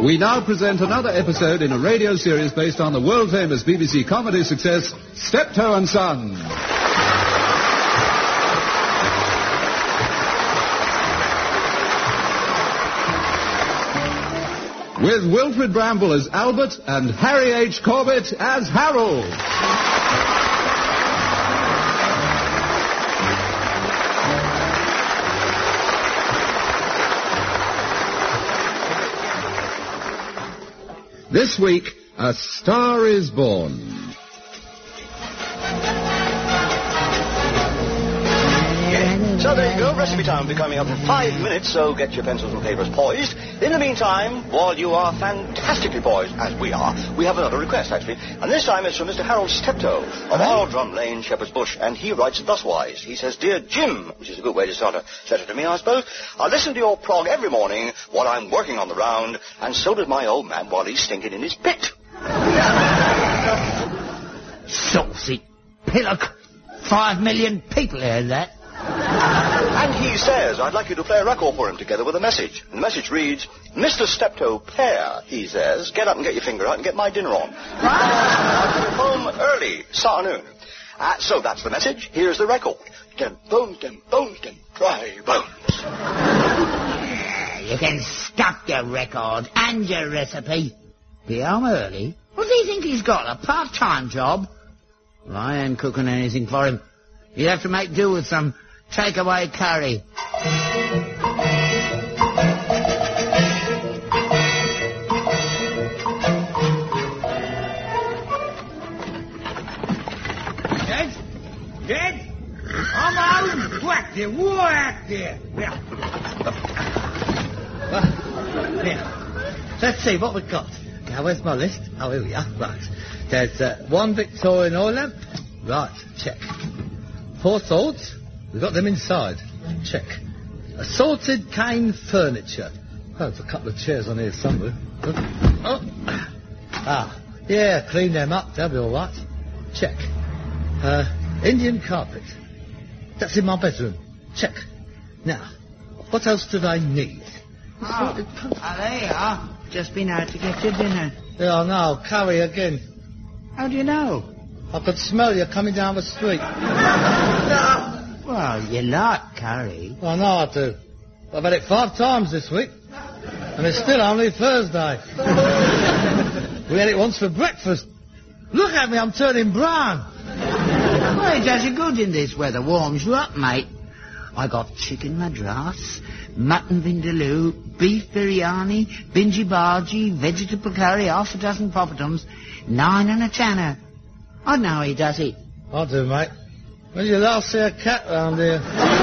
We now present another episode in a radio series based on the world-famous BBC comedy success, Steptoe and Son. With Wilfred Bramble as Albert and Harry H. Corbett as Harold. This week, A Star is Born. So there you go, recipe time will be coming up in 5 minutes, so get your pencils and papers poised. In the meantime, while you are fantastically poised, as we are, we have another request, actually. And this time it's from Mr. Harold Steptoe of Aldrum Lane, Shepherd's Bush, and he writes thuswise. He says, Dear Jim, which is a good way to start a letter to me, I suppose, I listen to your prog every morning while I'm working on the round, and so does my old man while he's stinking in his pit. Saucy pillock. 5 million people heard that. And he says, I'd like you to play a record for him together with a message. And the message reads, Mr. Steptoe Pear, he says, get up and get your finger out and get my dinner on. I'm coming home early, this afternoon. So that's the message. Here's the record. Dem bones, dry bones. You can stuff your record and your recipe. Be home early? What does he think he's got, a part-time job? Well, I ain't cooking anything for him. He'd have to make do with some takeaway curry. Dead? I'm out! Whack there, war out there! Now, let's see what we've got. Now, where's my list? Oh, here we are. Right. There's one Victorian oil lamp. Right, check. 4 swords. We've got them inside. Check. Assorted cane furniture. Oh, there's a couple of chairs on here somewhere. Yeah, clean them up. They'll be all right. Check. Indian carpet. That's in my bedroom. Check. Now, what else do they need? There you are. Just been out to get your dinner. Yeah, I know. Curry again. How do you know? I could smell you coming down the street. Well, you like curry. I know I do. I've had it 5 times this week. And it's still only Thursday. We had it once for breakfast. Look at me, I'm turning brown. Well, it does you good in this weather. Warms you up, mate. I got chicken madras, mutton vindaloo, beef biryani, binji bhaji, vegetable curry, half a dozen poppadoms, 9 and a tanner. I know he does it. I do, mate. When did you last see a cat round here?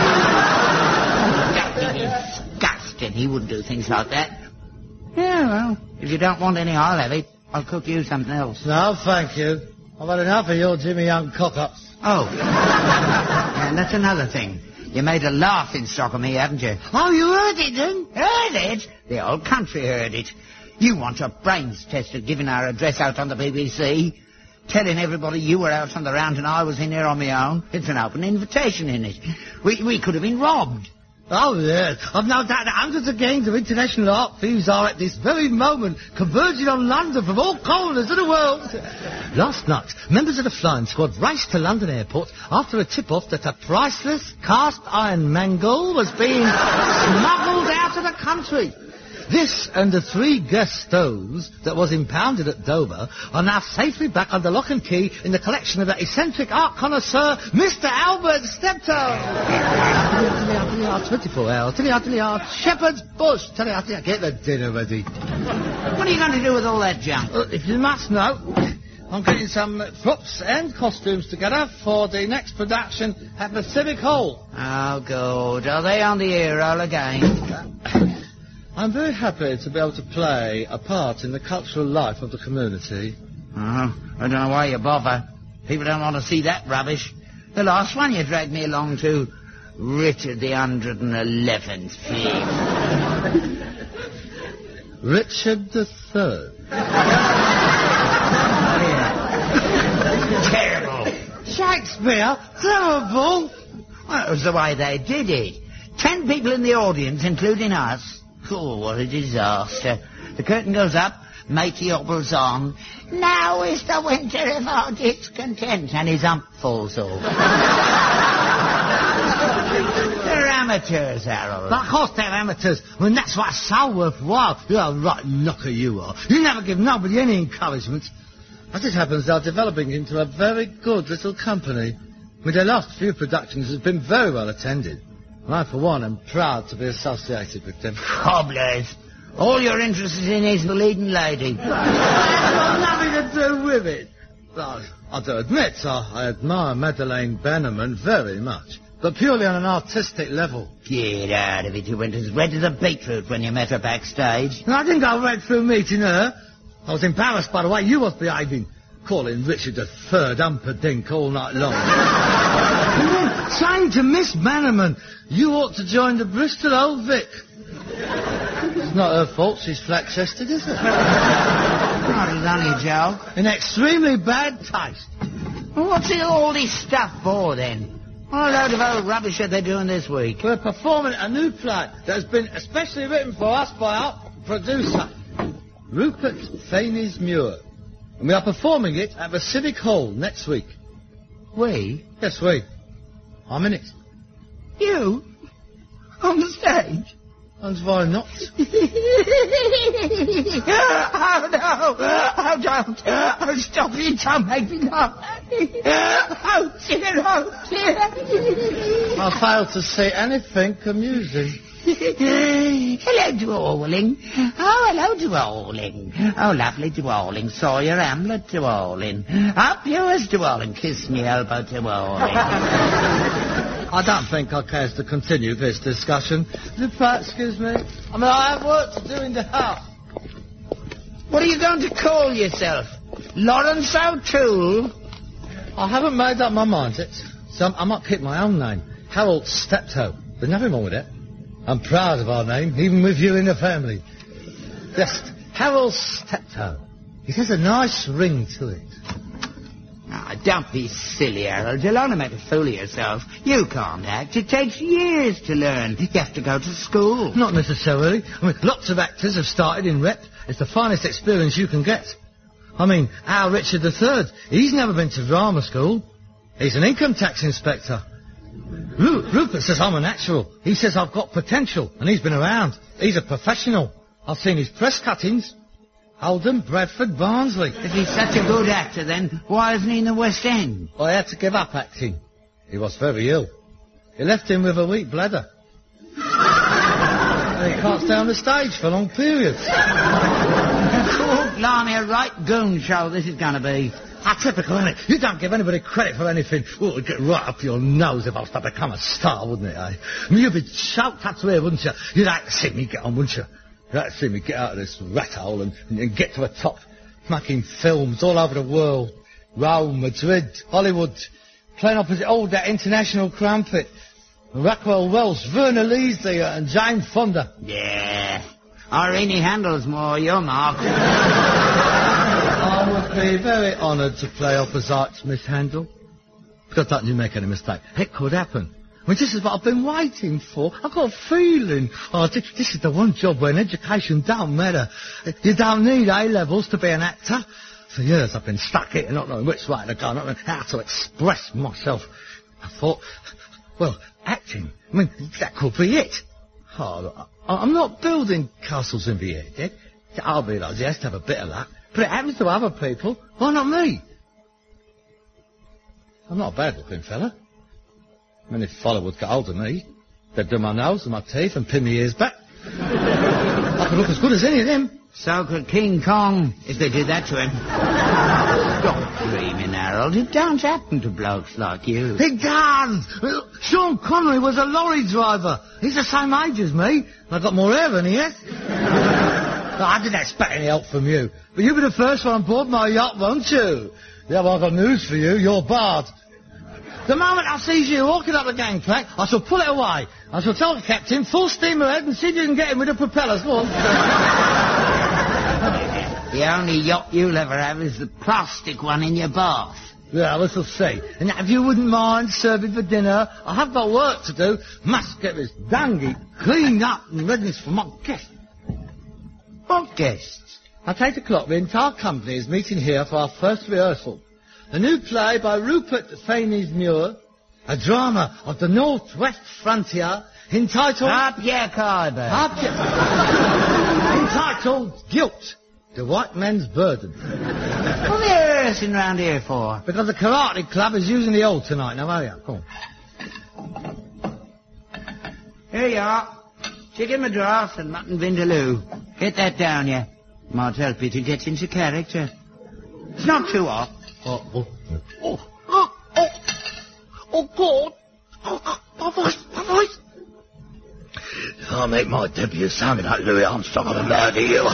That'd be disgusting. He wouldn't do things like that. Yeah, well, if you don't want any, I'll have it. I'll cook you something else. No, thank you. I've had enough of your Jimmy Young cock-ups. Oh. And that's another thing. You made a laughing stock of me, haven't you? Oh, you heard it, then? Heard it? The whole country heard it. You want your brains tested giving our address out on the BBC, telling everybody you were out on the round and I was in here on my own. It's an open invitation, isn't it? We could have been robbed. Oh, yes. I've no doubt that hundreds of gangs of international art thieves are at this very moment converging on London from all corners of the world. Last night, members of the flying squad raced to London Airport after a tip-off that a priceless cast-iron mangle was being smuggled out of the country. This and the 3 gas stoves that was impounded at Dover are now safely back under lock and key in the collection of that eccentric art connoisseur, Mr. Albert Steptoe. 24 hours, Shepherd's Bush. Get the dinner ready. What are you going to do with all that junk? If you must know, I'm getting some props and costumes together for the next production at the Civic Hall. Oh, good. Are they on the air all again? I'm very happy to be able to play a part in the cultural life of the community. Oh, I don't know why you bother. People don't want to see that rubbish. The last one you dragged me along to, Richard the 111th Thief. Richard III. Terrible. Shakespeare? Terrible? Well, it was the way they did it. 10 people in the audience, including us. Oh, what a disaster. The curtain goes up, matey hobbles on. Now is the winter of our discontent, and his hump falls off. They're amateurs, Harold. Of course they're amateurs. I mean, that's why it's so worthwhile. You're a right knocker, you are. You never give nobody any encouragement. As it happens, they're developing into a very good little company. I mean, their last few productions have been very well attended. And I, for one, am proud to be associated with them. Cobblers. All you're interested in is the leading lady. I've got nothing to do with it. Well, I do admit, I admire Madeleine Bannerman very much. But purely on an artistic level. Get out of it. You went as red as a beetroot when you met her backstage. And I didn't go red through meeting her. I was embarrassed by the way you was behaving. Calling Richard III Humperdinck all night long. And then saying to Miss Bannerman, you ought to join the Bristol Old Vic. It's not her fault she's flat-chested, is it? Not as only a joke. In extremely bad taste. Well, what's all this stuff for, then? What a load of old rubbish are they doing this week? We're performing a new play that has been especially written for us by our producer, Rupert Faynes-Muir. And we are performing it at the Civic Hall next week. We? Yes, we. I'm in it. You? On the stage? And why not? Oh, no. Oh, don't. Oh, stop it. Don't make me laugh. Oh, dear. Oh, dear. I fail to see anything amusing. Hello, Dwalling. Oh, hello, Dwalling. Oh, lovely Dwalling. Sawyer Hamlet, Dwalling. Up yours, Dwalling. Kiss me elbow, Dwalling. I don't think I care to continue this discussion. Excuse me. I mean, I have work to do in the house. What are you going to call yourself? Lawrence O'Toole? I haven't made up my mind yet, so I might keep my own name. Harold Steptoe. There's nothing wrong with it. I'm proud of our name, even with you in the family. Yes, Harold Steptoe. It has a nice ring to it. Ah, don't be silly, Harold. You'll only make a fool of yourself. You can't act. It takes years to learn. You have to go to school. Not necessarily. I mean, lots of actors have started in rep. It's the finest experience you can get. I mean, our Richard III, he's never been to drama school. He's an income tax inspector. Rupert says I'm a natural. He says I've got potential, and he's been around. He's a professional. I've seen his press cuttings. Oldham, Bradford, Barnsley. If he's such a good actor, then why isn't he in the West End? I had to give up acting. He was very ill. It left him with a weak bladder. And he can't stay on the stage for long periods. Oh, blimey, a right goon show this is going to be. Typical, isn't it? You don't give anybody credit for anything. Oh, it'd get right up your nose if I was to become a star, wouldn't it, eh? I mean, you'd be choked up to here, wouldn't you? You'd like to see me get on, wouldn't you? You'd like to see me get out of this rat hole and get to the top. Making films all over the world. Rome, Madrid, Hollywood. Playing opposite all that international crumpet. Rockwell Welsh, Verna Leasley and Jane Fonda. Yeah. Irene Handel's more your mark. I would be very honoured to play opposite Miss Handel. Because don't you make any mistake. It could happen. I mean, this is what I've been waiting for. I've got a feeling. Oh, this is the one job where education don't matter. You don't need A-levels to be an actor. For years I've been stuck here, not knowing which way to go, not knowing how to express myself. I thought, well, acting, I mean, that could be it. Oh, look, I'm not building castles in the air, Dick. I realise he has to have a bit of luck. But it happens to other people. Why not me? I'm not a bad-looking fella. I mean, if Fuller would get hold of me, they'd do my nose and my teeth and pin my ears back. I could look as good as any of them. So could King Kong, if they did that to him. Stop dreaming, Harold. It don't happen to blokes like you. It does! Sean Connery was a lorry driver. He's the same age as me. I've got more hair than he has. I didn't expect any help from you. But you'll be the first one on board my yacht, won't you? Yeah, well, I've got news for you. You're barred. The moment I see you walking up the gangplank, I shall pull it away. I shall tell the captain, full steam ahead, and see if you can get him with the propellers. Go on. The only yacht you'll ever have is the plastic one in your bath. Yeah, we shall see. And if you wouldn't mind serving for dinner, I have got work to do. Must get this dungey cleaned up and ready for my guest. What guests? At 8 o'clock, the entire company is meeting here for our first rehearsal. A new play by Rupert Faynes-Muir, a drama of the Northwest frontier, entitled... Up your Khyber. entitled Guilt, the White Man's Burden. What are they rehearsing round here for? Because the karate club is using the hall tonight. Now, hurry up, come on. Here you are. Chicken madras and mutton vindaloo. Get that down, yeah. Might help you to get into character. It's not too hot. Oh, God. My voice. I'll make my debut sounding like Louis Armstrong. I'm allowed to you.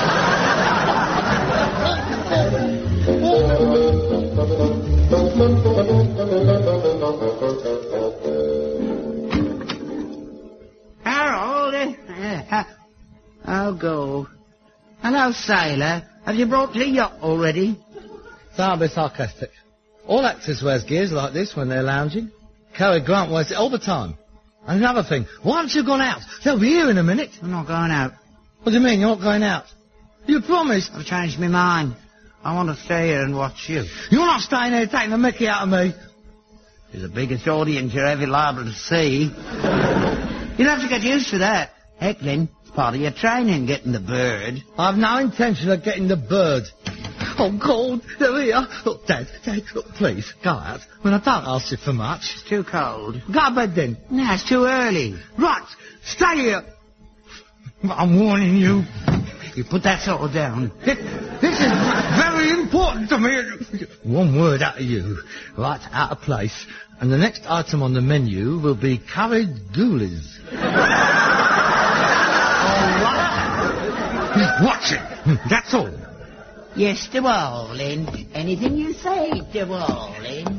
Harold. Oh, go. Hello, sailor. Have you brought the yacht already? Don't be sarcastic. All actors wears gears like this when they're lounging. Cary Grant wears it all the time. And another thing, why haven't you gone out? They'll be here in a minute. I'm not going out. What do you mean, you're not going out? You promised. I've changed my mind. I want to stay here and watch you. You're not staying here taking the mickey out of me. You're the biggest audience you're ever liable to see. You'll have to get used to that. Heckling, it's part of your training, getting the bird. I've no intention of getting the bird. Oh, God, they're here. Look, Dad, look, please, go out. I don't ask you for much. It's too cold. Go to bed then. No, it's too early. Right, stay here. I'm warning you. You put that sort of down. This is very important to me. One word out of you. Right, out of place. And the next item on the menu will be curried ghoulies. Watch it. That's all. Yes, darling. Anything you say, darling.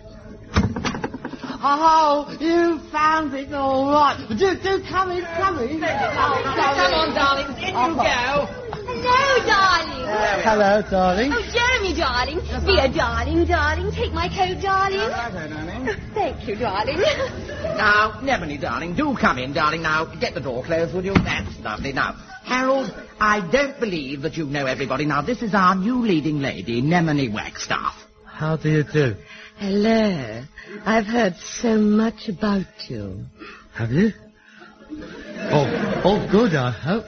Oh, you found it all right. Do come in. Come on, darling. In you go. Hello, darling. Hello, darling. Oh, Jeremy, darling. Be a darling. Take my coat, darling. Thank you, darling. Now, Nebony, darling, do come in, darling. Now, get the door closed, would you? That's lovely. Now, Harold, I don't believe that you know everybody. Now, this is our new leading lady, Nemone Wagstaff. How do you do? Hello. I've heard so much about you. Have you? Oh, good, I hope.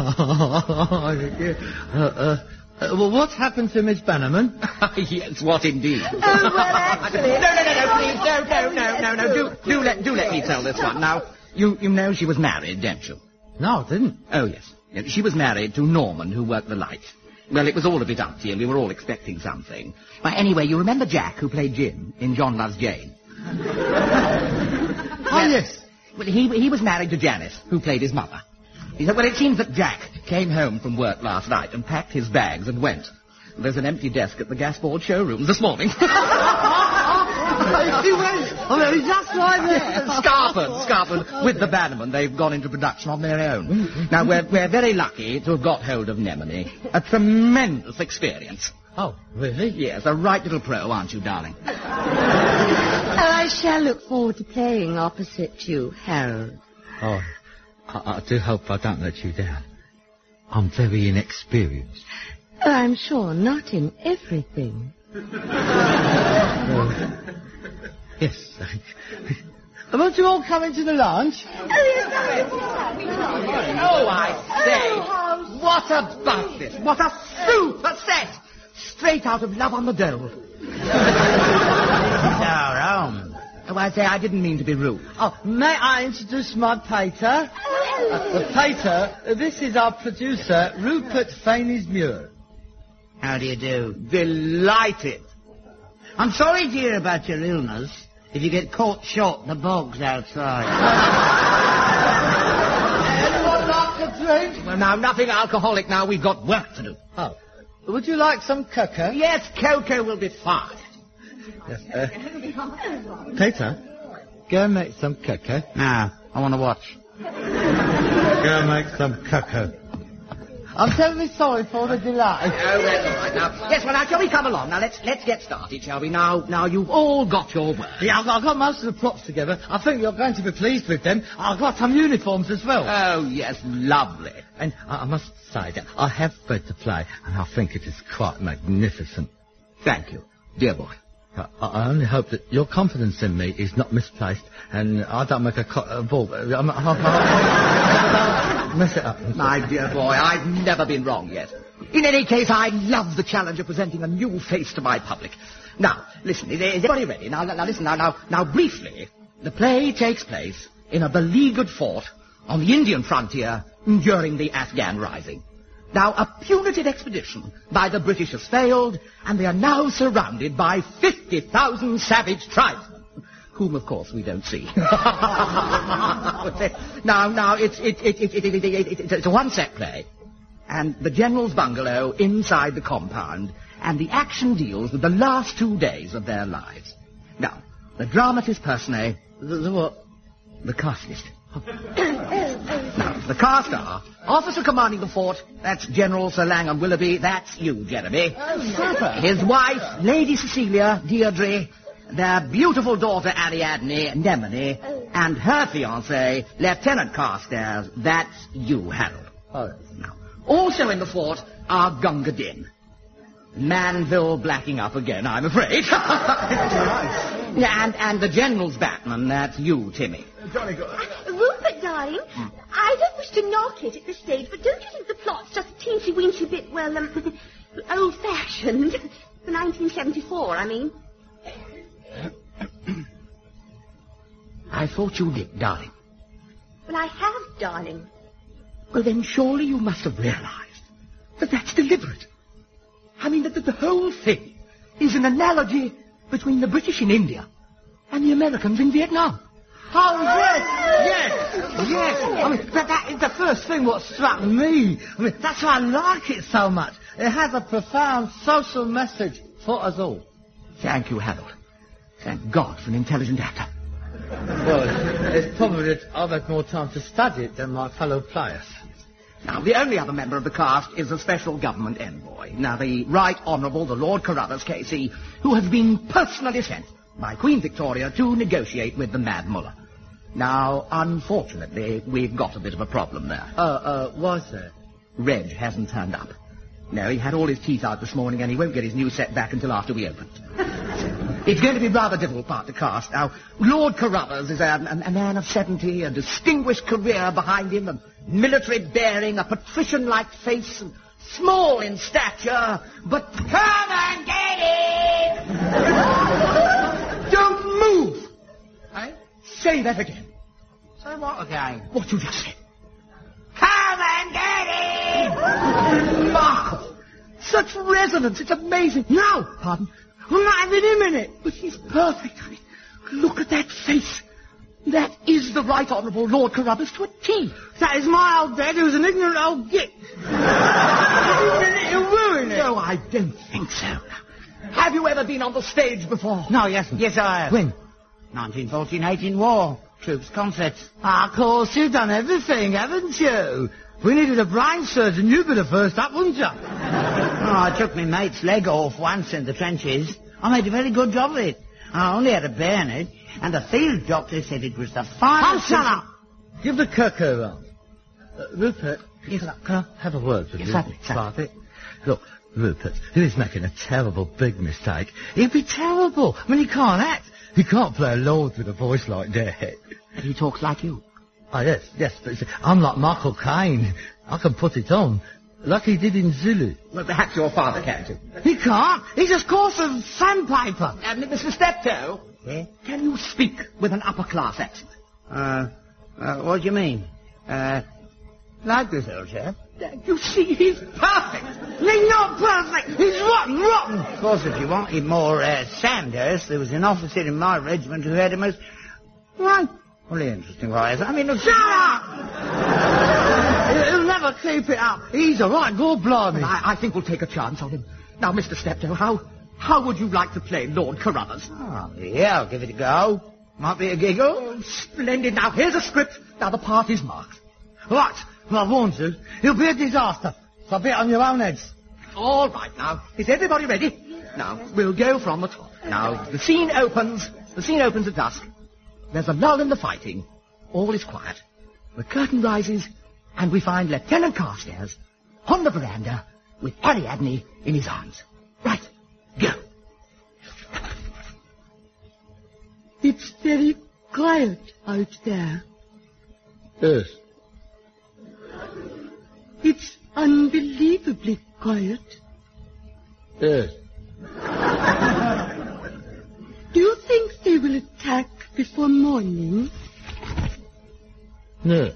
Well, what's happened to Miss Bannerman? Yes, what indeed? Oh, well, actually... No, please, do let me tell this one. Now, you know she was married, don't you? No, I didn't. Oh, yes. She was married to Norman, who worked the lights. Well, it was all a bit umpty, and we were all expecting something. But anyway, you remember Jack, who played Jim in John Loves Jane? Oh, yes. Well, he was married to Janice, who played his mother. He said, well, it seems that Jack came home from work last night and packed his bags and went. There's an empty desk at the Gasboard showroom this morning. He went. I mean, he's just right there. Scarford, with the Bannerman. They've gone into production on their own. Now, we're very lucky to have got hold of Nemone. A tremendous experience. Oh, really? Yes, a right little pro, aren't you, darling? I shall look forward to playing opposite you, Harold. Oh, I do hope I don't let you down. I'm very inexperienced. Oh, I'm sure not in everything. Yes. Won't you all come into the lounge? Oh, I say, what a bust! What a super set! Straight out of Love on the Dole. Oh, I say, I didn't mean to be rude. Oh, may I introduce my pater? Pater, this is our producer, Rupert Faynes-Muir. How do you do? Delighted. I'm sorry to hear about your illness. If you get caught short in the bogs outside. Anyone like a drink? Well, now, nothing alcoholic now. We've got work to do. Oh. Would you like some cocoa? Yes, cocoa will be fine. Yes, Peter, go and make some cocoa. No, I want to watch. Go and make some cocoa. I'm terribly sorry for the delay. Oh, that's all right. Now, yes, well, now, shall we come along? Now, let's get started, shall we? Now, you've all got your work. Yeah, I've got most of the props together. I think you're going to be pleased with them. I've got some uniforms as well. Oh, yes, lovely. And I must say that I have read the play, and I think it is quite magnificent. Thank you, dear boy. I only hope that your confidence in me is not misplaced, and I don't make a ball. Mess it up. My dear boy, I've never been wrong yet. In any case, I love the challenge of presenting a new face to my public. Now, listen, is everybody ready? Now, listen, now, briefly, the play takes place in a beleaguered fort on the Indian frontier during the Afghan Rising. Now, a punitive expedition by the British has failed, and they are now surrounded by 50,000 savage tribesmen, whom, of course, we don't see. Now, it's a one-set play, and the General's bungalow inside the compound, and the action deals with the last 2 days of their lives. Now, the dramatist personae, the cast list. Now, the cast are Officer Commanding the Fort, that's General Sir Langham Willoughby, that's you, Jeremy. His wife, Lady Cecilia, Deirdre, their beautiful daughter, Ariadne, Nemone, and her fiancé, Lieutenant Carstairs, that's you, Harold. Now, also in the fort are Gunga Din. Manville blacking up again, I'm afraid. and the General's Batman, that's you, Timmy. Rupert, darling, I don't wish to knock it at this stage, but don't you think the plot's just a teensy-weensy bit, well, old-fashioned? For 1974, I mean. I thought you did, darling. Well, I have, darling. Well, then surely you must have realized that that's deliberate. I mean, that the whole thing is an analogy between the British in India and the Americans in Vietnam. Oh, yes. I mean, that is the first thing what struck me. I mean, that's why I like it so much. It has a profound social message for us all. Thank you, Harold. Thank God for an intelligent actor. Well, it's probably that I've had more time to study it than my fellow players. Now, the only other member of the cast is a special government envoy. Now, the Right Honourable, the Lord Carruthers, KC, who has been personally sent by Queen Victoria to negotiate with the Mad Mullah. Now, unfortunately, we've got a bit of a problem there. Was there? Reg hasn't turned up. No, he had all his teeth out this morning, and he won't get his new set back until after we open. It's going to be rather difficult part to cast. Now, Lord Carruthers is a man of 70, a distinguished career behind him, a military bearing, a patrician-like face, and small in stature, but come and get it! Don't move! Eh? Say that again. Say what again? What you just said. Come and get it! Marco! Such resonance, it's amazing. Now, pardon, I'm not having him in it, but he's perfect. I mean, look at that face. That is the Right Honourable Lord Carruthers to a T. That is my old dad, who's an ignorant old git. He'll ruin it. No, I don't think so. Have you ever been on the stage before? No, yes, I have. When? 1914-18 war. Troops concerts. Of course, you've done everything, haven't you? If we needed a brain surgeon, you'd be the first up, wouldn't you? Oh, I took my mate's leg off once in the trenches. I made a very good job of it. I only had a bayonet, and the field doctor said it was the finest... Oh, shut up! Give the cuckoo on. Rupert, Yes. Can I have a word with Yes, you? certainly. About it? Look, Rupert, he's making a terrible big mistake. He'd be terrible. I mean, he can't act. He can't play a lord with a voice like that. He talks like you. Oh, yes, but you see, I'm like Michael Caine. I can put it on, like he did in Zulu. Well, perhaps your father can too. He can't. He's as coarse as sandpaper. Mr. Steptoe, Yeah? can you speak with an upper-class accent? What do you mean? Like this old chap? You see, he's perfect. He's not perfect. He's rotten. Of course, if you wanted more Sandhurst, there was an officer in my regiment who had a most... Right. Really interesting voice. I mean, look... Shut up! He'll never keep it up. He's a right good blimey. I think we'll take a chance on him. Now, Mr. Steptoe, how would you like to play Lord Carruthers? Oh, yeah, I'll give it a go. Might be a giggle. Oh, splendid. Now, here's a script. Now, the part is marked. Right. Well, I warned you. He'll be a disaster. So be it on your own heads. All right, now. Is everybody ready? Now, we'll go from the top. Now, the scene opens at dusk. There's a lull in the fighting. All is quiet. The curtain rises, and we find Lieutenant Carstairs on the veranda with Ariadne in his arms. Right, go. It's very quiet out there. Yes. It's unbelievably quiet. Yes. Do you think they will attack before morning? No.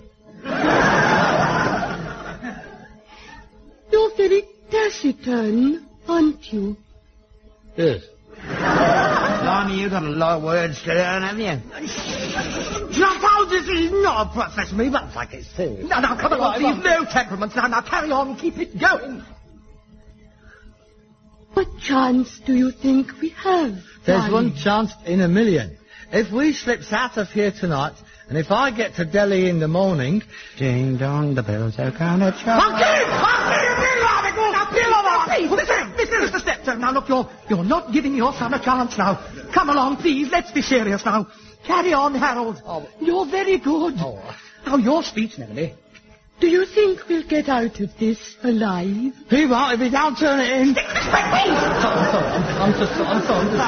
You're very taciturn, aren't you? Yes. Blimey, you've got a lot of words to learn, haven't you? Now, this is not a profession. Me, that's like it's serious. Now, come along, please. No temperaments. Now, carry on. Keep it going. What chance do you think we have? There's darling? one chance in a million. If we slips out of here tonight, and if I get to Delhi in the morning... Ding dong, the bells are gonna chime. This is the step, sir. Now, look, you're not giving your son a chance now. Come along, please. Let's be serious now. Carry on, Harold. Oh. You're very good. Oh. Now, your speech, Melanie. Do you think we'll get out of this alive? He won't if he don't turn it in. I'm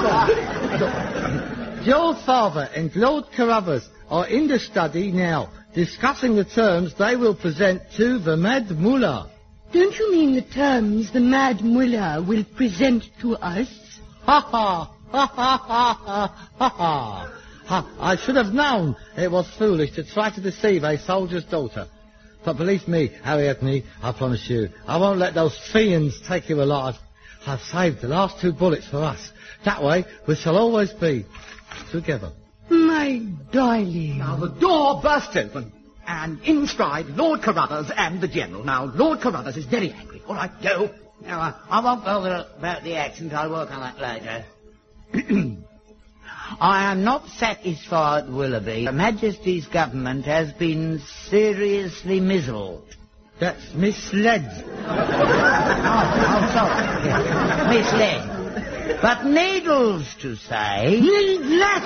sorry. Your father and Lord Carruthers are in the study now, discussing the terms they will present to the Mad Mullah. Don't you mean the terms the Mad Mullah will present to us? Ha ha! Ha ha ha ha ha ha! I should have known it was foolish to try to deceive a soldier's daughter. But believe me, Ariadne, I promise you, I won't let those fiends take you alive. I've saved the last 2 bullets for us. That way, we shall always be together. My darling. Now, the door burst open, and in stride Lord Carruthers and the General. Now, Lord Carruthers is very angry. All right, go. No, I won't bother about the accent. I'll work on that later. I am not satisfied, Willoughby. Her Majesty's government has been seriously misled. That's misled. I'm sorry. Yeah. Misled. But needless to say... Needless!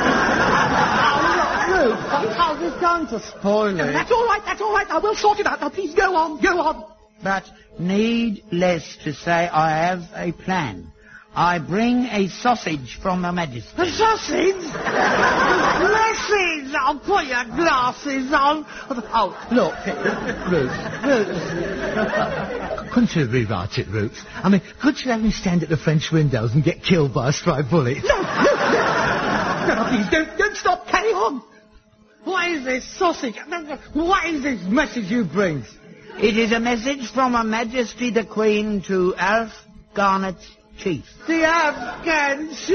How is going to spoil it? That's all right. Now, we'll sort it out. Now, please, go on. But needless to say, I have a plan. I bring a sausage from Her Majesty. A sausage? Glasses! I'll put your glasses on. Oh, look, Ruth. Couldn't you rewrite it, Ruth? I mean, could you have me stand at the French windows and get killed by a stray bullet? No, please, don't stop. Carry on. What is this sausage? What is this message you bring? It is a message from Her Majesty the Queen to Alf Garnet's chief. The Afghan chief?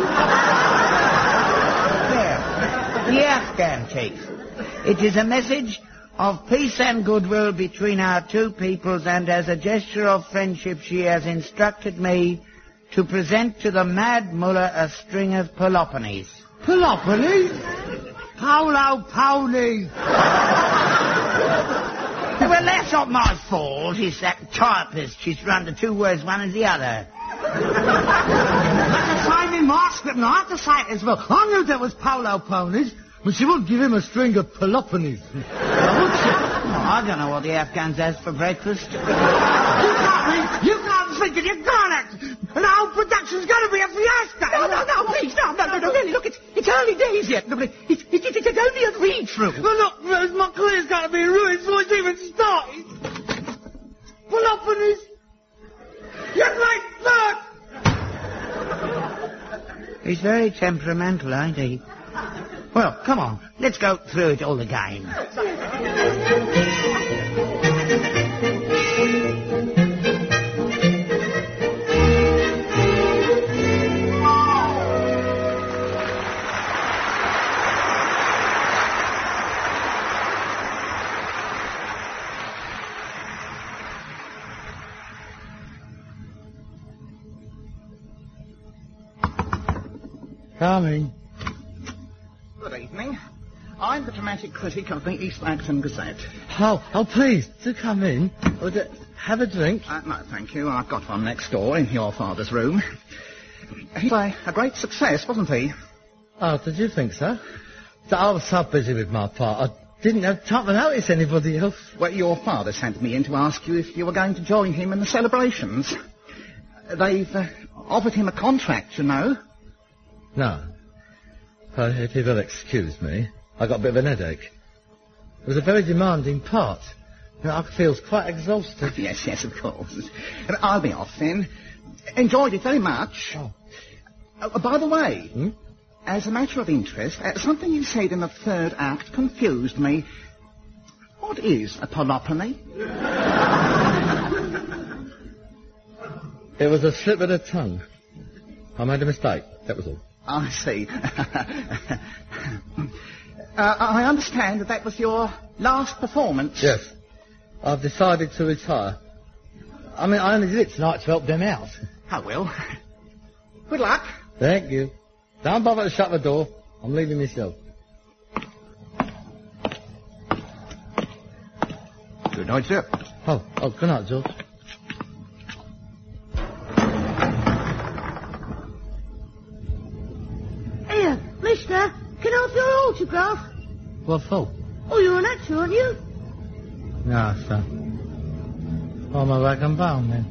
Yeah, the Afghan chief. It is a message of peace and goodwill between our 2 peoples, and as a gesture of friendship she has instructed me to present to the Mad Mullah a string of Peloponies. Peloponies? Paolo Pony. Well, that's not my fault. It's that typist. She's run the 2 words one as the other. That's a timing mask, but I have to say it as well. I knew there was Paolo Ponies, but she wouldn't give him a string of Peloponies. I don't know what the Afghans has for breakfast. You can't think it, you can't. And our production's going to be a fiasco. No, please, no, really, look, it's early days yet. It's only a read-through. Well, look, Rose, my career's going to be ruined before it's even started. Peloponies, you're like that. He's very temperamental, ain't he? Well, come on, let's go through it all again. Coming. Good evening. I'm the dramatic critic of the East Lancashire Gazette. Oh, please, do come in. have a drink? No, thank you. I've got one next door in your father's room. He's a great success, wasn't he? Oh, did you think so? I was so busy with my part, I didn't have time to notice anybody else. Well, your father sent me in to ask you if you were going to join him in the celebrations. They've offered him a contract, you know. No. If you will excuse me, I got a bit of an headache. It was a very demanding part. I feel quite exhausted. Yes, of course. I'll be off then. Enjoyed it very much. Oh. By the way, as a matter of interest, something you said in the third act confused me. What is a polyphony? It was a slip of the tongue. I made a mistake, that was all. I see. I understand that was your last performance. Yes. I've decided to retire. I mean, I only did it tonight to help them out. I will. Good luck. Thank you. Don't bother to shut the door. I'm leaving myself. Good night, sir. Oh, good night, George. Here, mister, can I have your autograph? What for? Oh, you're an actor, aren't you? No, sir. I'm a rag and bone, then.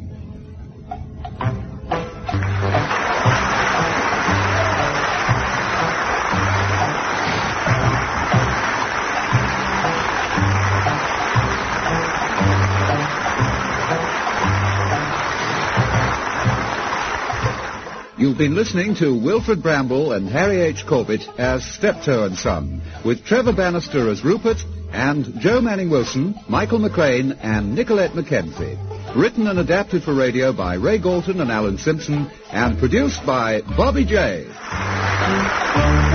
You've been listening to Wilfred Bramble and Harry H. Corbett as Steptoe and Son, with Trevor Bannister as Rupert, and Joe Manning Wilson, Michael McCrane, and Nicolette Mackenzie. Written and adapted for radio by Ray Galton and Alan Simpson, and produced by Bobby J.